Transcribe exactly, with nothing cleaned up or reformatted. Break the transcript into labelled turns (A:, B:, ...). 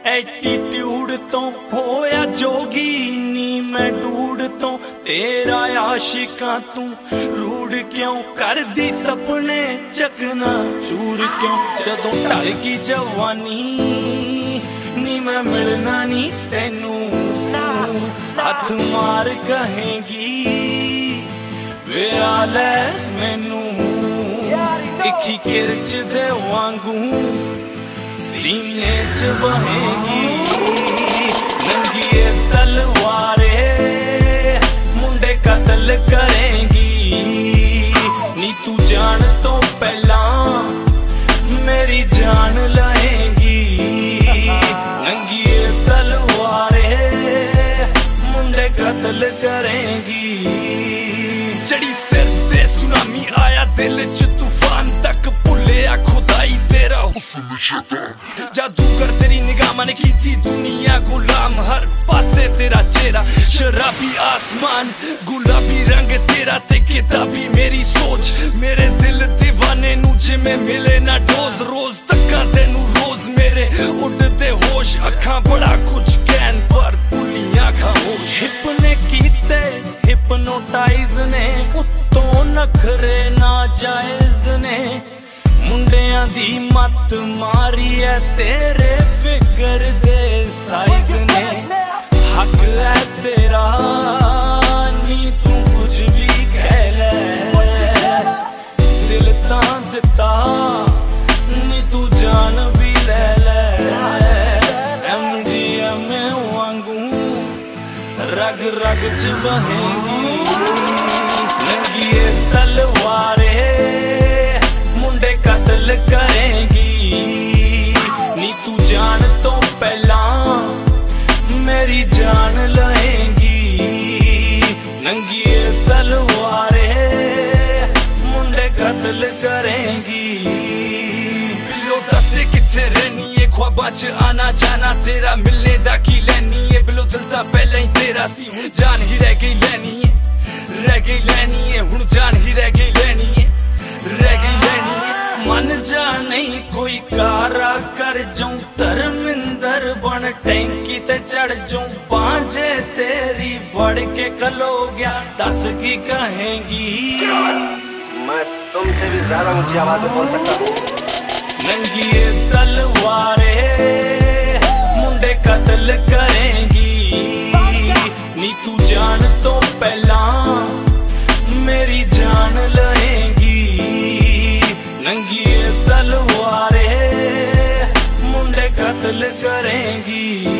A: Attitude तो होया जोगी नी मैं डूड तो तेरा आशिका तू रूड क्यों कर दी सपने चकना चूर क्यों जदों ढल की जवानी नी मैं मिलना नी तेनू हथ मार कहेंगी वे आले मैनू इखी किरच दे वांगू सीने च बहेगी नंगी तलवारे मुंडे कत्ल करेंगी नी तू जान तो पहला मेरी जान लाएगी नंगी तलवारे मुंडे कत्ल करेंगी चढ़ी सिर ते सुनामी आया दिल च तूफान तक भुलिया खुदाई तेरा जादूगर तेरी निगाह मन की थी दुनिया गुलाम हर पासे तेरा चेहरा शराबी आसमान गुलाबी रंग तेरा ते किताबी मेरी सोच मेरे दिल दीवाने नू जिमें मिले ना डोज रोज तक्का तेनू रोज मेरे उड़दे होश अखां बड़ा कुछ कहन पर भुलियां खामोश हिपने कीते हिपनोटाइज ने उत्तों नखरे नाजायज ने मुंडियां दी मत मारी है तेरे फिगर दे साइज ने हक है तेरा नी तू कुछ भी कह ले दिल तां दिता नी तू जान भी ले ले एम डी एम वांगू रग रग च बहेगी नंगी तलवारे मुंडे कत्ल करेंगी नी तू जान तो पहला मेरी जान लाएंगी नंगी तलवारे मुंडे कत्ल करेंगी बिलो दस्ते किथे रहनी है ख्वाबा च आना जाना तेरा मिलने दा की लैनी है बिलो दिल दा पहला ही तेरा सी हुण जान ही रह गई लैनी है रह गई लैनी है हुण जान ही रह गई लैनी है रह गई लैनी है मन जा नहीं कोई कारा कर जाऊं धर्मिंदर बन टैंकी ते चढ़ जाऊं पांजे तेरी बढ़ के खलो गया दस की कहेंगी
B: मैं तुमसे भी ज्यादा ऊंची आवाज में बोल सकता हूँ
A: नंगी तलवारे मुंडे कत्ल करेंगी नी तू जान तो पहला मेरी जान लाएंगी नंगी तलवारे मुंडे कत्ल करेंगी।